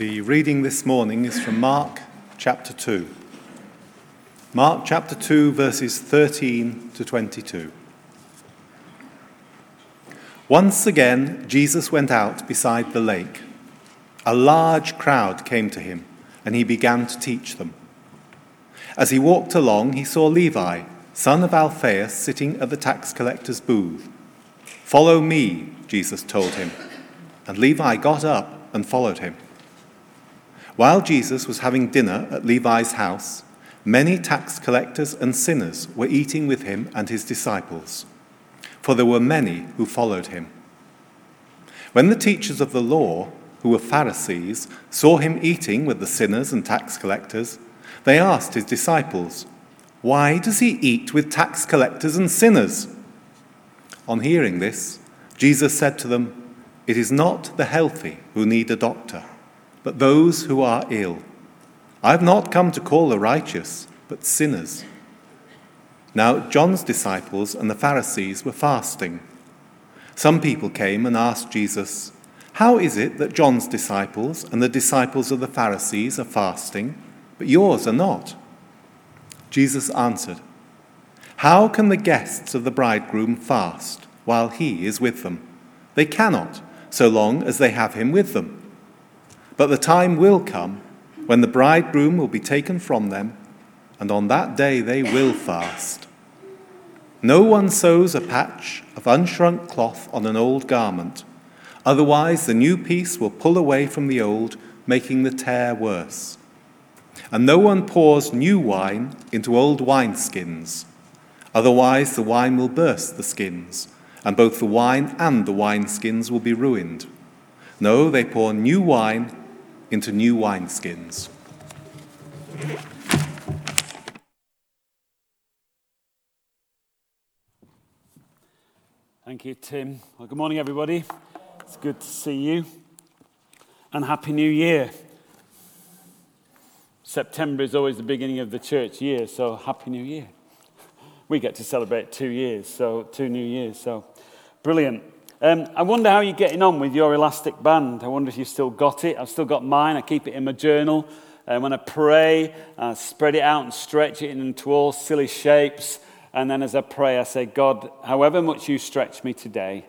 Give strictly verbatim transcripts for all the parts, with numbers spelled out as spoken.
The reading this morning is from Mark chapter two. Mark chapter two, verses thirteen to twenty-two. Once again, Jesus went out beside the lake. A large crowd came to him, and he began to teach them. As he walked along, he saw Levi, son of Alphaeus, sitting at the tax collector's booth. "Follow me," Jesus told him, and Levi got up and followed him. While Jesus was having dinner at Levi's house, many tax collectors and sinners were eating with him and his disciples, for there were many who followed him. When the teachers of the law, who were Pharisees, saw him eating with the sinners and tax collectors, they asked his disciples, "Why does he eat with tax collectors and sinners?" On hearing this, Jesus said to them, "It is not the healthy who need a doctor, but those who are ill. I have not come to call the righteous, but sinners." Now John's disciples and the Pharisees were fasting. Some people came and asked Jesus, "How is it that John's disciples and the disciples of the Pharisees are fasting, but yours are not?" Jesus answered, "How can the guests of the bridegroom fast while he is with them? They cannot, so long as they have him with them. But the time will come when the bridegroom will be taken from them, and on that day they will fast. No one sews a patch of unshrunk cloth on an old garment, otherwise the new piece will pull away from the old, making the tear worse. And no one pours new wine into old wineskins, otherwise the wine will burst the skins, and both the wine and the wineskins will be ruined. No, they pour new wine into new wineskins." Thank you, Tim. Well, good morning, everybody. It's good to see you. And Happy New Year. September is always the beginning of the church year, so Happy New Year. We get to celebrate two years, so two New Years, so brilliant. Um, I wonder how you're getting on with your elastic band. I wonder if you've still got it. I've still got mine. I keep it in my journal. And when I pray, I spread it out and stretch it into all silly shapes. And then as I pray, I say, "God, however much you stretch me today,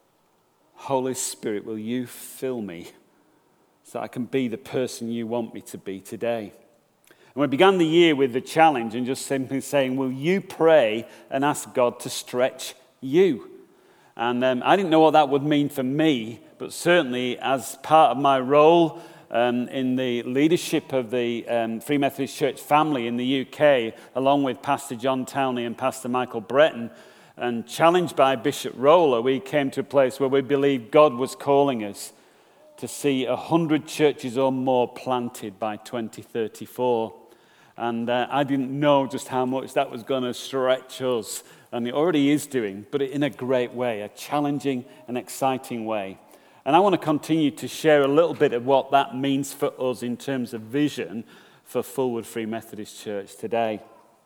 Holy Spirit, will you fill me so I can be the person you want me to be today?" And we began the year with the challenge and just simply saying, will you pray and ask God to stretch you? And um, I didn't know what that would mean for me, but certainly as part of my role um, in the leadership of the um, Free Methodist Church family in the U K, along with Pastor John Townley and Pastor Michael Breton, and challenged by Bishop Roller, we came to a place where we believed God was calling us to see a hundred churches or more planted by twenty thirty-four. And uh, I didn't know just how much that was going to stretch us. And it already is doing, but in a great way, a challenging and exciting way. And I want to continue to share a little bit of what that means for us in terms of vision for Fulwood Free Methodist Church today.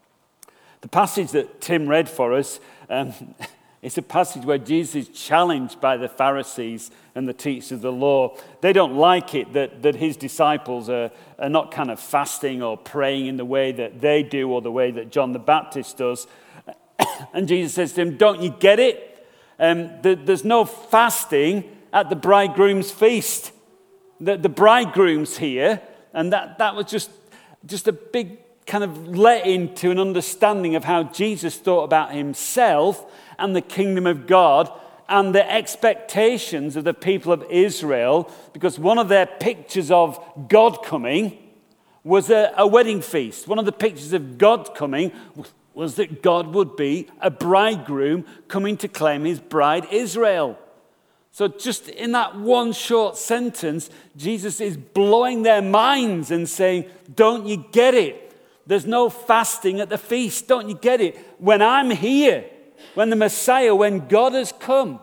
The passage that Tim read for us, um, it's a passage where Jesus is challenged by the Pharisees and the teachers of the law. They don't like it that, that his disciples are, are not kind of fasting or praying in the way that they do or the way that John the Baptist does. And Jesus says to him, "Don't you get it? Um, the, there's no fasting at the bridegroom's feast. The, the bridegroom's here." And that, that was just, just a big kind of let into an understanding of how Jesus thought about himself and the kingdom of God and the expectations of the people of Israel, because one of their pictures of God coming was a, a wedding feast. One of the pictures of God coming was was that God would be a bridegroom coming to claim his bride Israel. So just in that one short sentence, Jesus is blowing their minds and saying, "Don't you get it? There's no fasting at the feast. Don't you get it? When I'm here, when the Messiah, when God has come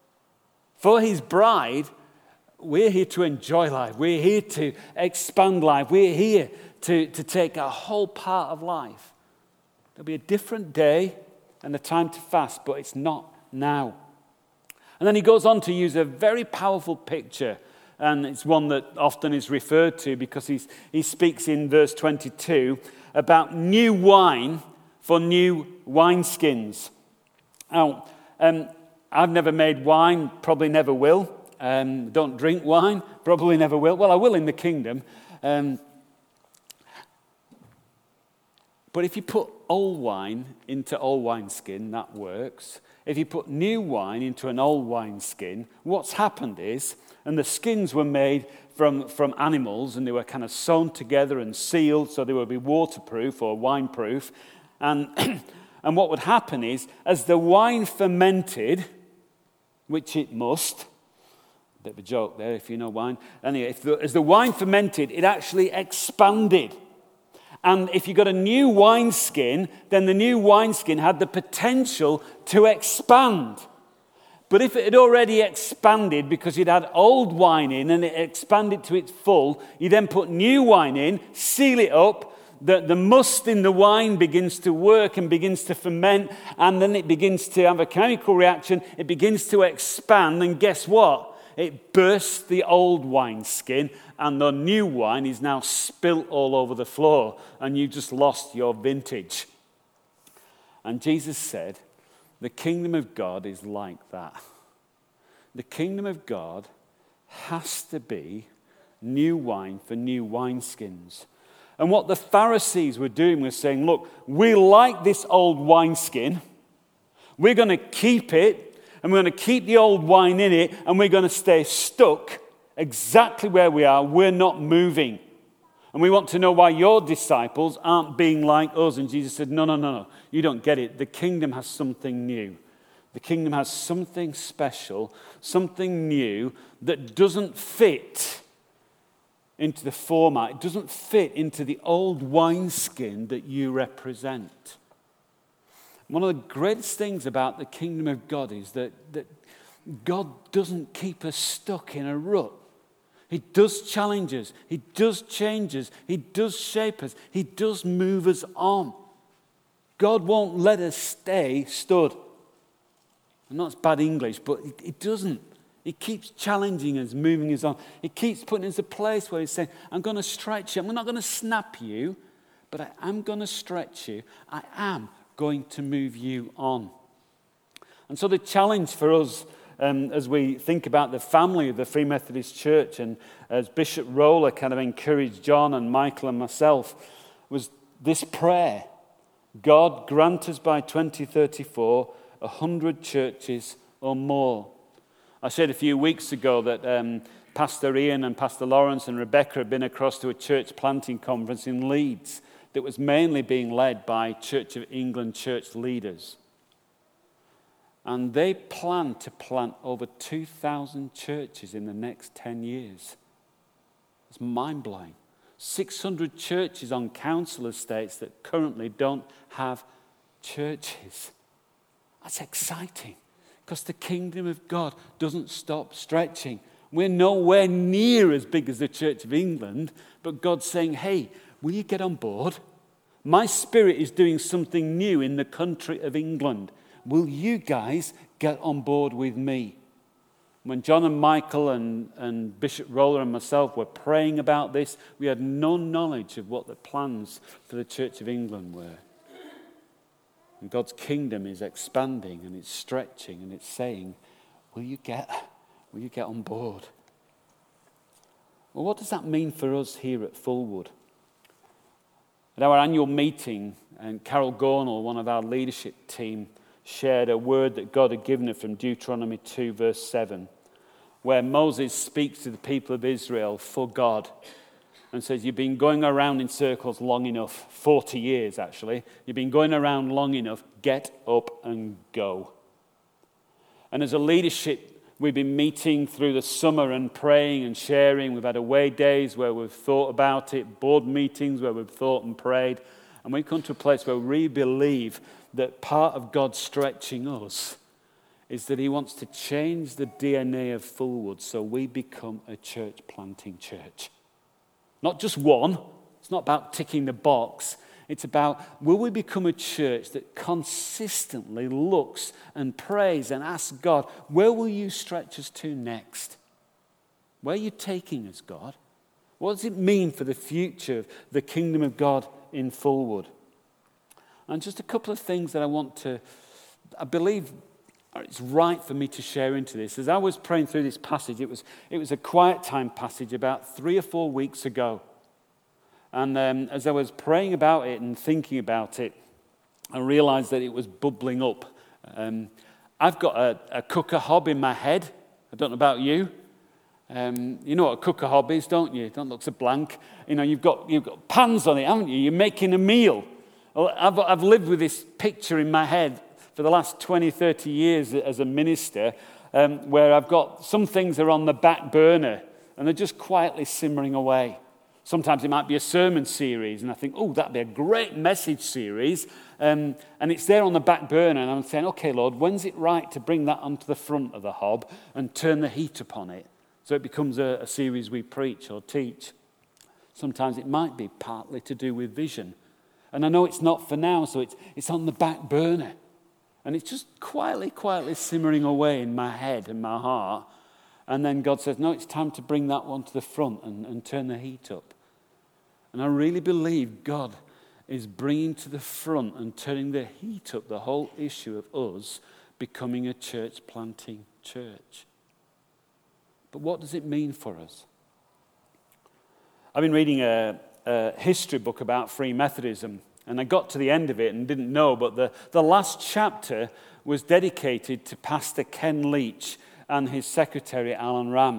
for his bride, we're here to enjoy life. We're here to expand life. We're here to, to take a whole part of life. There'll be a different day and a time to fast, but it's not now." And then he goes on to use a very powerful picture and it's one that often is referred to because he's, he speaks in verse twenty-two about new wine for new wineskins. Now, um, I've never made wine, probably never will. Um, don't drink wine, probably never will. Well, I will in the kingdom. Um, but if you put old wine into old wineskin, that works. If you put new wine into an old wineskin, what's happened is, and the skins were made from, from animals, and they were kind of sewn together and sealed so they would be waterproof or wineproof. And, and what would happen is, as the wine fermented, which it must, a bit of a joke there if you know wine. Anyway, if the, as the wine fermented, it actually expanded. And if you got a new wineskin, then the new wineskin had the potential to expand. But if it had already expanded because you'd had old wine in and it expanded to its full, you then put new wine in, seal it up, the, the must in the wine begins to work and begins to ferment, and then it begins to have a chemical reaction, it begins to expand, and guess what? It bursts the old wineskin, and the new wine is now spilt all over the floor, and you just lost your vintage. And Jesus said, the kingdom of God is like that. The kingdom of God has to be new wine for new wineskins. And what the Pharisees were doing was saying, look, we like this old wineskin. We're going to keep it. And we're going to keep the old wine in it, and we're going to stay stuck exactly where we are. We're not moving. And we want to know why your disciples aren't being like us. And Jesus said, no, no, no, no. You don't get it. The kingdom has something new. The kingdom has something special, something new that doesn't fit into the format. It doesn't fit into the old wineskin that you represent. One of the greatest things about the kingdom of God is that, that God doesn't keep us stuck in a rut. He does challenge us. He does change us. He does shape us. He does move us on. God won't let us stay stood. And that's bad English, but it, it doesn't. He keeps challenging us, moving us on. He keeps putting us in a place where he's saying, I'm going to stretch you. I'm not going to snap you, but I am going to stretch you. I am going to move you on. And so the challenge for us um, as we think about the family of the Free Methodist Church, and as Bishop Roller kind of encouraged John and Michael and myself, was this prayer. God, grant us by twenty thirty-four a hundred churches or more. I said a few weeks ago that um, Pastor Ian and Pastor Lawrence and Rebecca had been across to a church planting conference in Leeds that was mainly being led by Church of England church leaders. And they plan to plant over two thousand churches in the next ten years. It's mind-blowing. six hundred churches on council estates that currently don't have churches. That's exciting, because the kingdom of God doesn't stop stretching. We're nowhere near as big as the Church of England, but God's saying, hey, will you get on board? My Spirit is doing something new in the country of England. Will you guys get on board with me? When John and Michael and, and Bishop Roller and myself were praying about this, we had no knowledge of what the plans for the Church of England were. And God's kingdom is expanding and it's stretching and it's saying, will you get, will you get on board? Well, what does that mean for us here at Fulwood? At our annual meeting, and Carol Gornall, one of our leadership team, shared a word that God had given her from Deuteronomy two, verse seven, where Moses speaks to the people of Israel for God and says, you've been going around in circles long enough, forty years actually, you've been going around long enough, get up and go. And as a leadership, we've been meeting through the summer and praying and sharing. We've had away days where we've thought about it, board meetings where we've thought and prayed. And we've come to a place where we believe that part of God stretching us is that he wants to change the D N A of Fulwood so we become a church planting church. Not just one. It's not about ticking the box. It's about, will we become a church that consistently looks and prays and asks God, where will you stretch us to next? Where are you taking us, God? What does it mean for the future of the kingdom of God in Fulwood? And just a couple of things that I want to, I believe it's right for me to share into this. As I was praying through this passage, it was, it was a quiet time passage about three or four weeks ago. And um, as I was praying about it and thinking about it, I realized that it was bubbling up. Um, I've got a, a cooker hob in my head. I don't know about you. Um, you know what a cooker hob is, don't you? Don't look so blank. You know, you've got you've got pans on it, haven't you? You're making a meal. Well, I've, I've lived with this picture in my head for the last twenty, thirty years as a minister, um, where I've got some things are on the back burner and they're just quietly simmering away. Sometimes it might be a sermon series, and I think, oh, that'd be a great message series. Um, and it's there on the back burner, and I'm saying, okay, Lord, when's it right to bring that onto the front of the hob and turn the heat upon it so it becomes a, a series we preach or teach? Sometimes it might be partly to do with vision. And I know it's not for now, so it's, it's on the back burner. And it's just quietly, quietly simmering away in my head and my heart. And then God says, no, it's time to bring that one to the front and, and turn the heat up. And I really believe God is bringing to the front and turning the heat up the whole issue of us becoming a church planting church. But what does it mean for us? I've been reading a, a history book about Free Methodism, and I got to the end of it and didn't know, but the, the last chapter was dedicated to Pastor Ken Leach and his secretary, Alan Ram.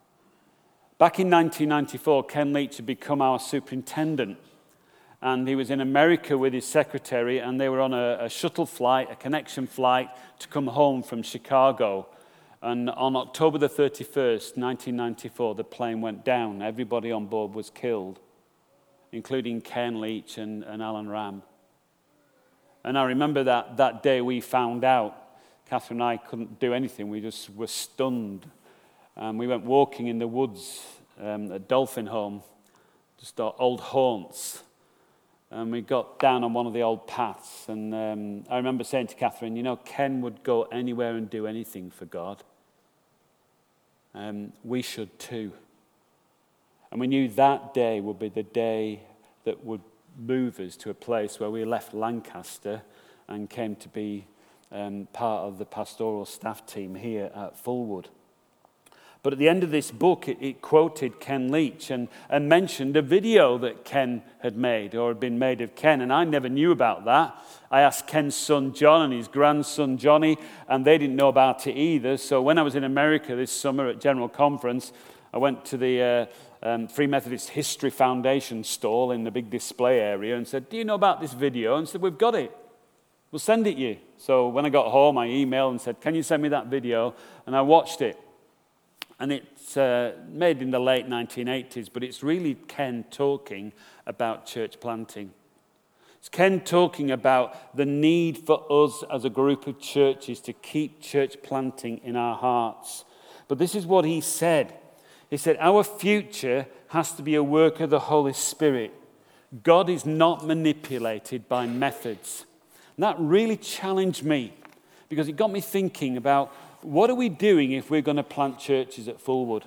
Back in nineteen ninety-four, Ken Leach had become our superintendent, and he was in America with his secretary, and they were on a, a shuttle flight, a connection flight, to come home from Chicago. And on October the thirty-first, nineteen ninety-four, the plane went down. Everybody on board was killed, including Ken Leach and, and Alan Ram. And I remember that, that day we found out. Catherine and I couldn't do anything. We just were stunned. And we went walking in the woods um, at Dolphin Home, just our old haunts. And we got down on one of the old paths. And um, I remember saying to Catherine, you know, Ken would go anywhere and do anything for God. Um, we should too. And we knew that day would be the day that would move us to a place where we left Lancaster and came to be um, part of the pastoral staff team here at Fulwood. But at the end of this book, it, it quoted Ken Leach and, and mentioned a video that Ken had made or had been made of Ken, and I never knew about that. I asked Ken's son John and his grandson Johnny, and they didn't know about it either. So when I was in America this summer at General Conference, I went to the uh, um, Free Methodist History Foundation stall in the big display area and said, do you know about this video? And said, we've got it. We'll send it you. So when I got home, I emailed and said, can you send me that video? And I watched it. And it's uh, made in the late nineteen eighties, but it's really Ken talking about church planting. It's Ken talking about the need for us as a group of churches to keep church planting in our hearts. But this is what he said. He said, our future has to be a work of the Holy Spirit. God is not manipulated by methods. And that really challenged me because it got me thinking about what are we doing if we're going to plant churches at Fulwood?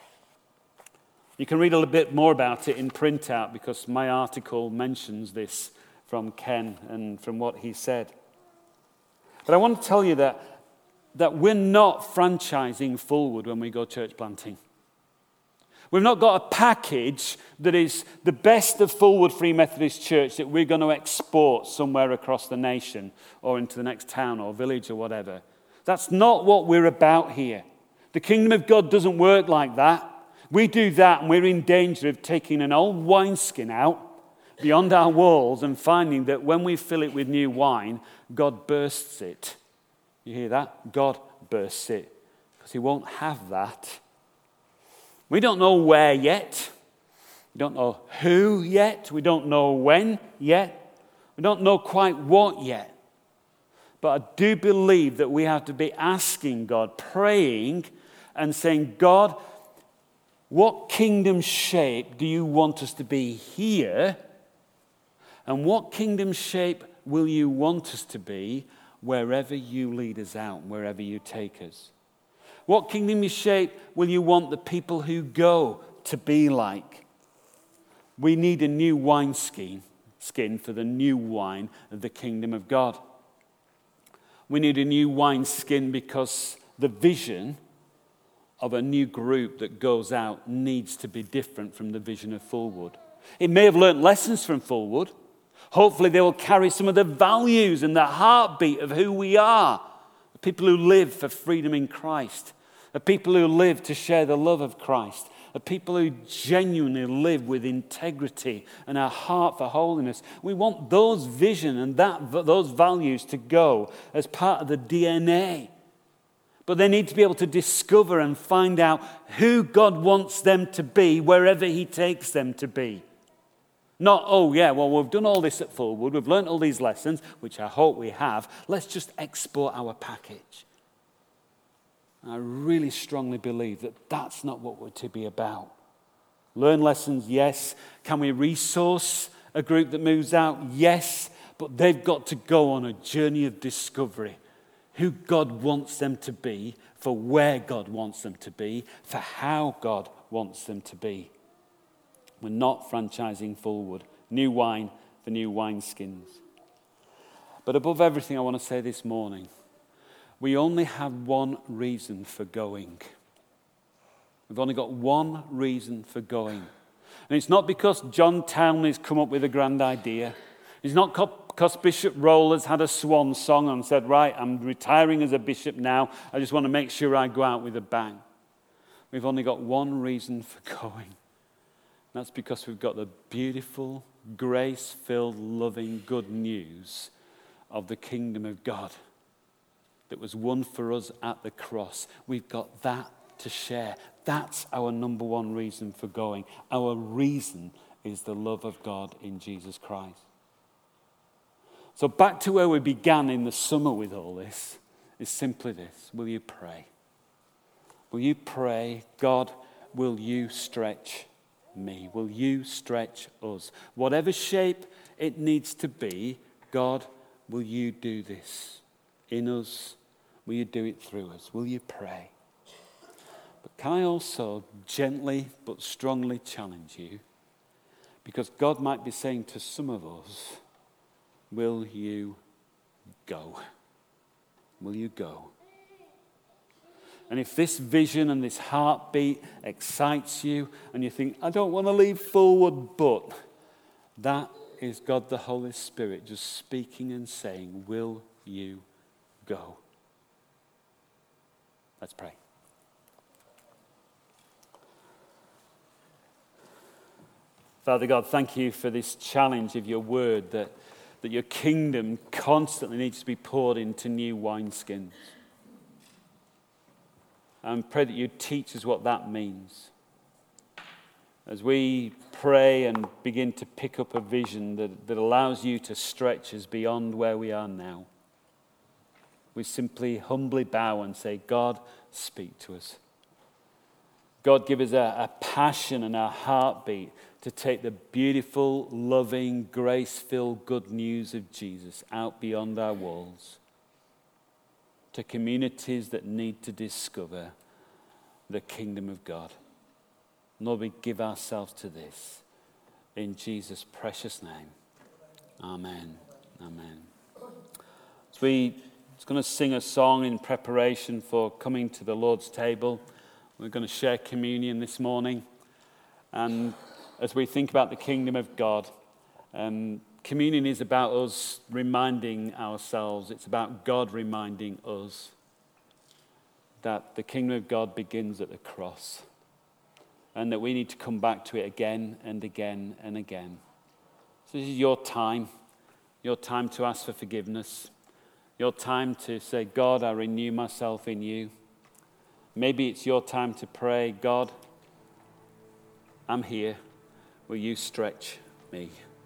You can read a little bit more about it in printout because my article mentions this from Ken and from what he said. But I want to tell you that, that we're not franchising Fulwood when we go church planting. We've not got a package that is the best of Fulwood Free Methodist Church that we're going to export somewhere across the nation or into the next town or village or whatever. That's not what we're about here. The kingdom of God doesn't work like that. We do that and we're in danger of taking an old wineskin out beyond our walls and finding that when we fill it with new wine, God bursts it. You hear that? God bursts it because he won't have that. We don't know where yet. We don't know who yet. We don't know when yet. We don't know quite what yet. But I do believe that we have to be asking God, praying and saying, God, what kingdom shape do you want us to be here? And what kingdom shape will you want us to be wherever you lead us out, wherever you take us? What kingdom shape will you want the people who go to be like? We need a new wineskin skin for the new wine of the kingdom of God. We need a new wineskin because the vision of a new group that goes out needs to be different from the vision of Fullwood. It may have learnt lessons from Fullwood. Hopefully they will carry some of the values and the heartbeat of who we are. The people who live for freedom in Christ. The people who live to share the love of Christ. The people who genuinely live with integrity and a heart for holiness. We want those vision and that those values to go as part of the D N A. But they need to be able to discover and find out who God wants them to be wherever he takes them to be. Not, oh yeah, well, we've done all this at Fullwood, we've learnt all these lessons, which I hope we have. Let's just export our package. I really strongly believe that that's not what we're to be about. Learn lessons, yes. Can we resource a group that moves out? Yes. But they've got to go on a journey of discovery. Who God wants them to be, for where God wants them to be, for how God wants them to be. We're not franchising Fullwood. New wine for new wineskins. But above everything, I want to say this morning, we only have one reason for going. We've only got one reason for going. And it's not because John Townley's come up with a grand idea. It's not because Bishop Roller's had a swan song and said, right, I'm retiring as a bishop now. I just want to make sure I go out with a bang. We've only got one reason for going. That's because we've got the beautiful, grace-filled, loving good news of the kingdom of God that was won for us at the cross. We've got that to share. That's our number one reason for going. Our reason is the love of God in Jesus Christ. So back to where we began in the summer with all this is simply this. Will you pray? Will you pray, God, will you stretch me? Will you stretch us? Whatever shape it needs to be, God, will you do this in us? Will you do it through us? Will you pray? But can I also gently but strongly challenge you? Because God might be saying to some of us, will you go? Will you go? And if this vision and this heartbeat excites you and you think, I don't want to leave Fullwood, but that is God the Holy Spirit just speaking and saying, will you go? Let's pray. Father God, thank you for this challenge of your word that, that your kingdom constantly needs to be poured into new wineskins. And pray that you teach us what that means. As we pray and begin to pick up a vision that, that allows you to stretch us beyond where we are now, we simply humbly bow and say, God, speak to us. God, give us a, a passion and a heartbeat to take the beautiful, loving, grace-filled good news of Jesus out beyond our walls to communities that need to discover the kingdom of God. Lord, we give ourselves to this in Jesus' precious name. Amen. Amen. So we are going to sing a song in preparation for coming to the Lord's table. We're going to share communion this morning. And as we think about the kingdom of God, um, communion is about us reminding ourselves. It's about God reminding us that the kingdom of God begins at the cross and that we need to come back to it again and again and again. So this is your time, your time to ask for forgiveness, your time to say, God, I renew myself in you. Maybe it's your time to pray, God, I'm here. Will you stretch me?